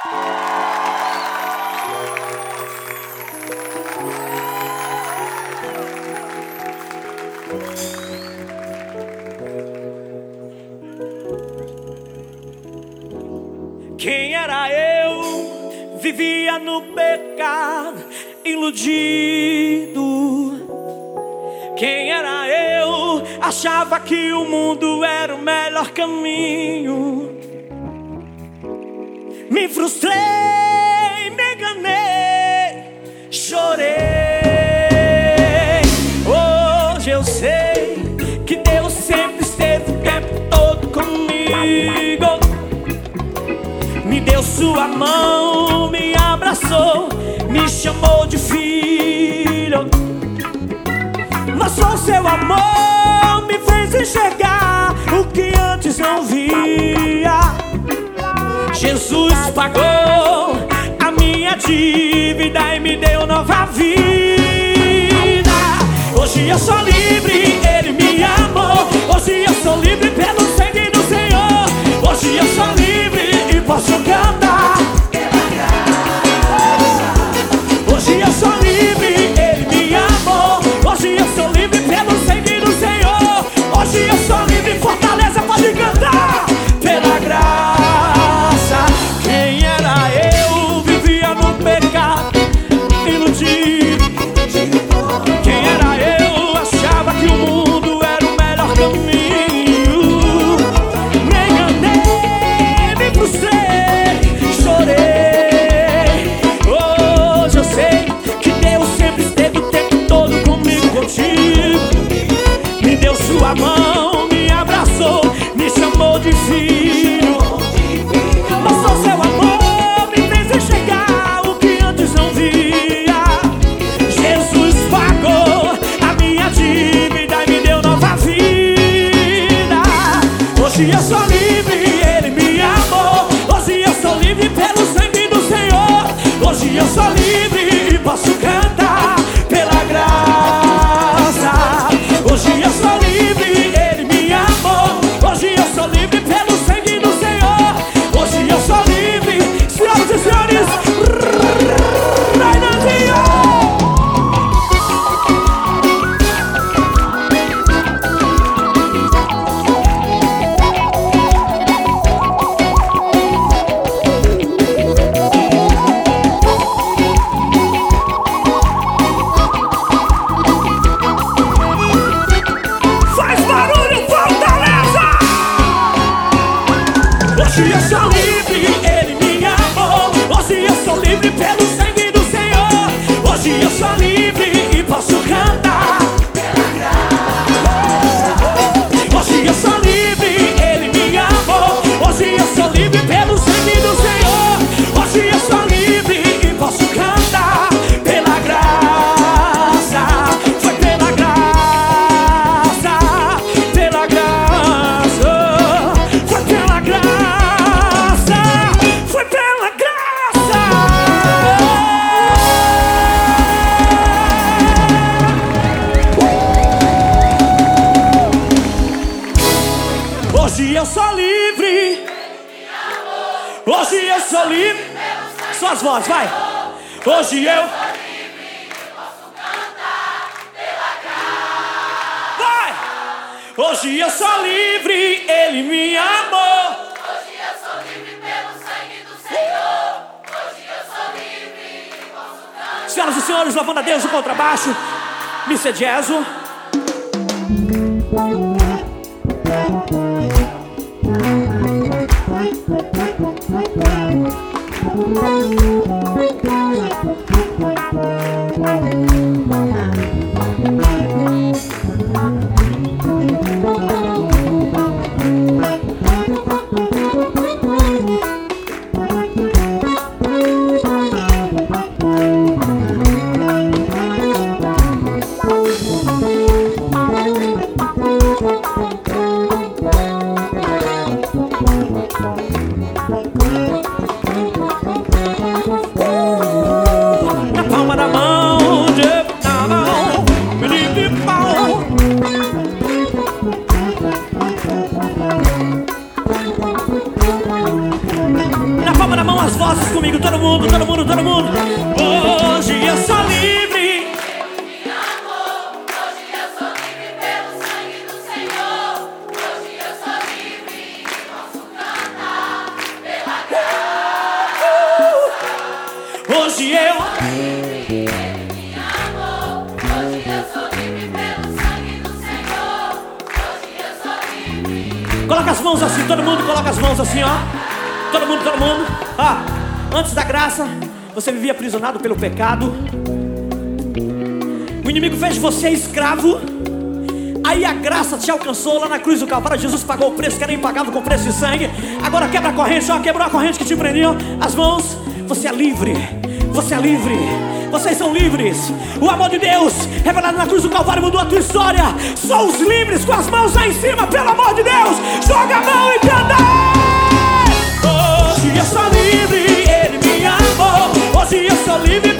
Quem era eu? Vivia no pecado, iludido. Quem era eu? Achava que o mundo era o melhor caminho. Me frustrei, me enganei, chorei. Hoje eu sei que Deus sempre esteve o tempo todo comigo. Me deu sua mão, me abraçou, me chamou de filho. Mostrou seu amor, me fez enxergar o que antes não via. Jesus pagou a minha dívida e me deu nova vida. Hoje eu sou livre, Ele me amou. Hoje eu sou livre pelo sangue do Senhor. Hoje eu sou livre e posso cantar pela graça. Hoje eu sou livre, Ele me amou. Hoje eu sou livre pelo sangue do Senhor. Hoje eu sou livre, Fortaleza pode cantar pela graça. Quem era eu? Vivia no pecado, iludido. Quem era eu? Achava que o mundo era o melhor caminho. Me enganei, me frustrei, chorei. Hoje eu sei que Deus sempre esteve o tempo todo comigo, contigo. Me deu sua mão, me abraçou, me chamou de filho. Mostrou seu amor, me fez enxergar o que antes não via. Jesus pagou a minha dívida e me deu nova vida. Hoje eu sou livre, Ele me amou. Hoje eu sou livre pelo sangue do Senhor. Hoje eu sou livre e posso cantar pela graça. Hoje eu sou livre, Ele me amou. Hoje eu sou livre pelo sangue do Senhor. Hoje eu sou livre, senhoras e senhores, Rainandinho. Faz barulho, Fortaleza! Hoje eu sou livre, Ele me amou. Hoje eu sou livre pelo sangue do Senhor. Hoje eu sou livre e posso cantar pela graça. Hoje eu sou livre, Ele me amou. Hoje eu sou livre pelo sangue do Senhor. Hoje eu sou livre e posso cantar pela graça. Foi pela graça, pela graça. Foi pela graça, foi pela graça. Hoje eu sou livre. Hoje eu sou livre. Só as vozes, vai. Hoje eu vai. Hoje eu sou livre, Ele me amou. Hoje eu sou livre pelo sangue do Senhor. Hoje eu sou livre e posso cantar. Senhoras e senhores, louvando a Deus no contrabaixo, Mr. Jazzo. as vozes comigo, todo mundo, todo mundo, todo mundo. Hoje eu sou livre. Me amou. Hoje eu sou livre pelo sangue do Senhor. Hoje eu sou livre e posso cantar pela graça. Hoje eu. Me amou. Hoje eu sou livre pelo sangue do Senhor. Hoje eu sou livre. Coloca as mãos assim, todo mundo coloca as mãos assim, ó. Todo mundo, todo mundo. Ah, antes da graça, você vivia aprisionado pelo pecado. O inimigo fez de você escravo. Aí a graça te alcançou lá na cruz do Calvário. Jesus pagou o preço que era impagável com preço de sangue. Agora quebra a corrente, ó, quebrou a corrente que te prendia. As mãos, você é livre. Você é livre. Vocês são livres. O amor de Deus revelado na cruz do Calvário mudou a tua história. Só os livres com as mãos lá em cima, pelo amor de Deus. Joga a mão e canta. Hoje eu sou livre, Ele me amou. Hoje eu sou livre.